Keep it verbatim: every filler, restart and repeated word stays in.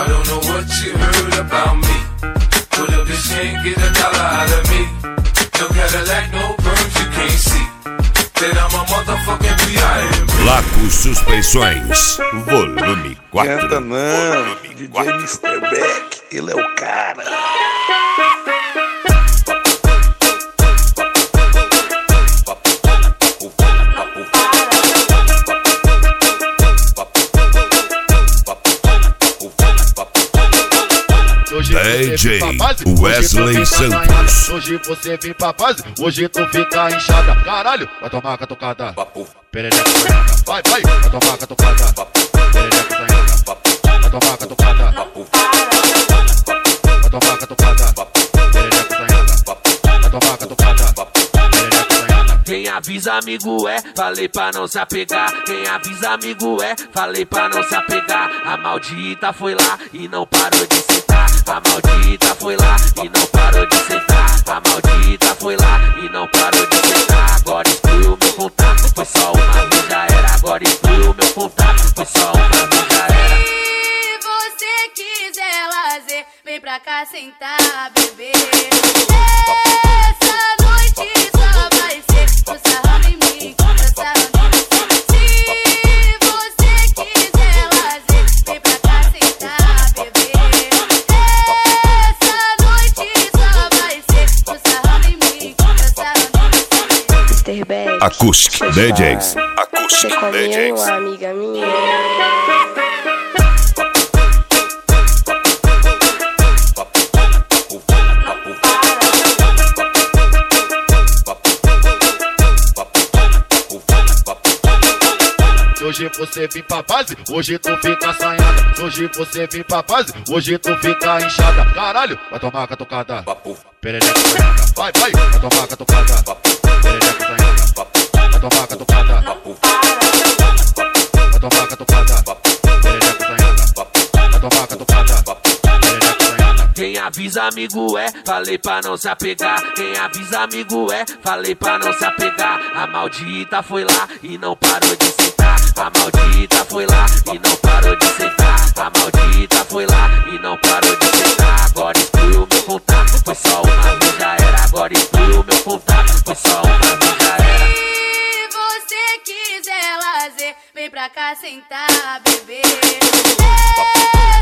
don't know what you heard about me, but if this can't get a dollar out of me, no Cadillac, no perms, you can't see that I'm a motherfucking B I M. Laco Suspeições, volume quatro. Canta não, D J mister Beck, ele é o cara. D J Wesley Santos. Hoje você vem pra base, hoje tu fica inchada. Caralho, vai tomar catucada. Perereca, vai, vai, vai tomar catucada. Perereca, vai tomar catucada. Vai tomar catucada. Perereca, vai tomar catucada. Quem avisa amigo é, falei pra não se apegar. Quem avisa amigo é, falei pra não se apegar. A maldita foi lá e não parou de sentar. A maldita foi lá e não parou de sentar. A maldita foi lá e não parou de sentar. Agora excluiu meu contato, foi só uma vez já era. Agora excluiu meu contato, foi só uma vez já era. Se você quiser lazer, vem pra cá sentar, bebê. Essa noite só vai ser o sarrando em mim, o sarrando em você. Se você quiser lazer, vem pra cá sentar, bebê. Essa noite só vai ser o sarrando em mim, o sarrando em você. mister Beck, Acústica D Js. você Acústica D comeu Js. uma amiga minha? Hoje você vem pra base, hoje tu fica assanhada. Hoje você vem pra base, hoje tu fica inchada. Caralho, vai tomar catucada. Perereca, vai, vai, vai tomar catucada. Perereca, vai tomar catucada. Vai tomar catucada. Perereca, vai tomar catucada. Quem avisa amigo é, falei pra não se apegar. Quem avisa amigo é, falei pra não se apegar. A maldita foi lá e não parou de sentar. A maldita foi lá e não parou de sentar. A maldita foi lá e não parou de sentar. Agora excluiu meu contato, foi só uma vez já era. Agora excluiu meu contato, foi só uma vez já era. Se você quiser lazer, vem pra cá sentar, bebê.